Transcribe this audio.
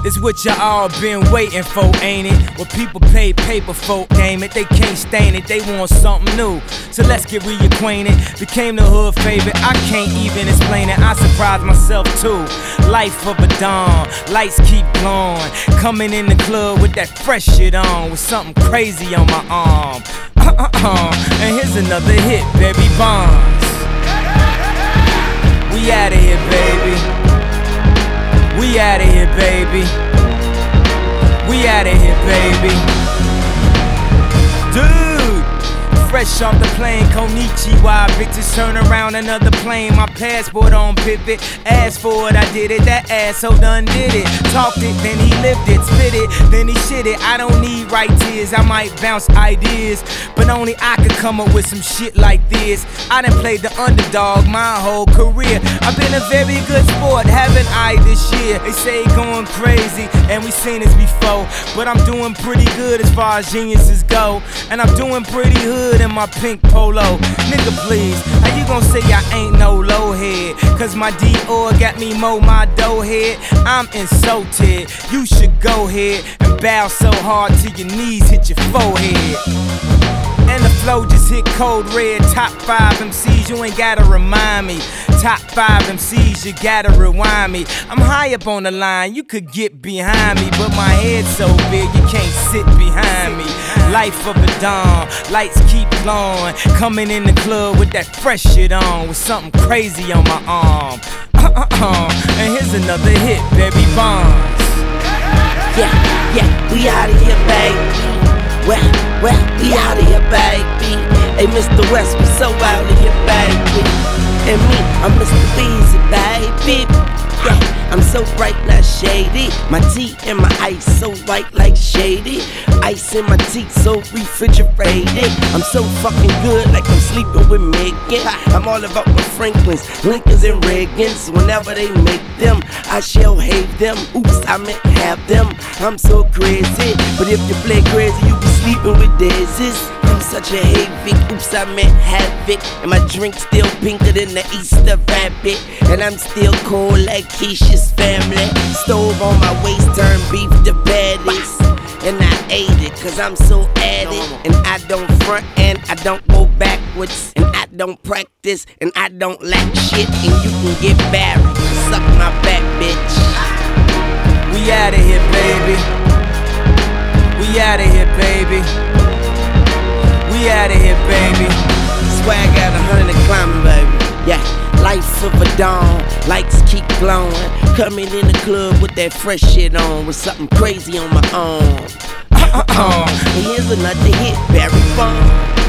It's what y'all all been waiting for, ain't it? What people pay paper folk game it. They can't stain it, they want something new. So let's get reacquainted. Became the hood favorite, I can't even explain it. I surprised myself too. Life of a dawn, lights keep glowing. Coming in the club with that fresh shit on, with something crazy on my arm. And here's another hit, Barry Bonds. We outta here, baby. We outta here, baby. We outta here, baby. Dude, fresh off the plane, Konichiwa. Bitches turn around, another plane. My passport on pivot. Asked for it, I did it. That asshole done did it. Talked it, then he lived it. Spit it, then he shit it. I don't need right tears, I might bounce ideas, but only I could come up with some shit like this. I done played the underdog my whole career. I've been a very good sport, haven't I, this year? They say going crazy, and we seen this before, but I'm doing pretty good as far as geniuses go. And I'm doing pretty hood in my pink polo. Nigga please, how you gon' say I ain't no low head? Cause my Dior got me mow my dough head. I'm insulted, you should go ahead and bow so hard till your knees hit your forehead. And the flow just hit cold red. Top 5 MCs, you ain't gotta remind me. Top 5 MCs, you gotta rewind me. I'm high up on the line, you could get behind me, but my head's so big, you can't sit behind me. Life of a dawn, lights keep glowing. Coming in the club with that fresh shit on, with something crazy on my arm. And here's another hit, Barry Bonds. Yeah, we outta here, baby. Well, we outta here, baby. Hey, Mr. West, we so outta here, baby. And me, I'm Mr. Weezy, baby. Yeah, I'm so bright, not shady. My tea and my ice so white like shady. Ice in my teeth so refrigerated. I'm so fucking good like I'm sleeping with Megan. I'm all about my Franklins, Lincolns and Reagans. Whenever they make them, I shall hate them. Oops, I meant have them. I'm so crazy, but if you play crazy, you be sleeping with daisies. I'm such a havoc, oops, I meant havoc. And my drink still pinker than the Easter rabbit. And I'm still cold like Keisha's family. Stove on my waist, turn beef to patties. And I ate it, cause I'm so at it. And I don't front and I don't go backwards. And I don't practice and I don't lack shit. And you can get married, suck my back, bitch. We outta here, baby. We outta here, baby. We outta here, baby. Swag at 100 and climbing, baby. Yeah, life of a dawn, lights keep glowing. Coming in the club with that fresh shit on, with something crazy on my arm. And here's another hit, Barry Bonds.